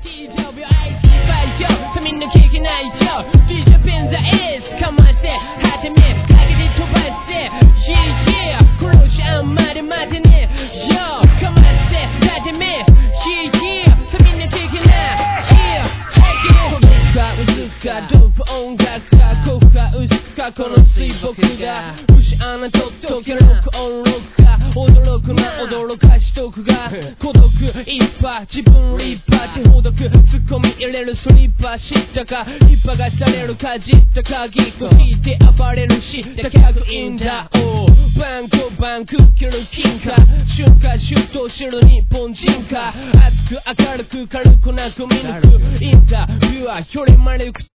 TWIT5 よみんな聞けないよ DJ ペンザ S かませはてめかけて飛ばせ Yeah yeah 殺しあんまで待てね Yo かませはてめ Yeah yeah さみんな聞けない Yeah check it 届くか薄くかドープ音楽か濃くか薄くかこの水墨が牛穴とっとけロックオンロックか驚くな驚かしとくが孤独一派自分リッパー手ほどくツッコミ入れるスリッパ知ったかリッパがされるかじった鍵こ聞いて暴れる知った客員だおバンコバンクキル金か春夏秋冬知る日本人か熱く明るく軽くなく見抜くインタビュアーよりまれく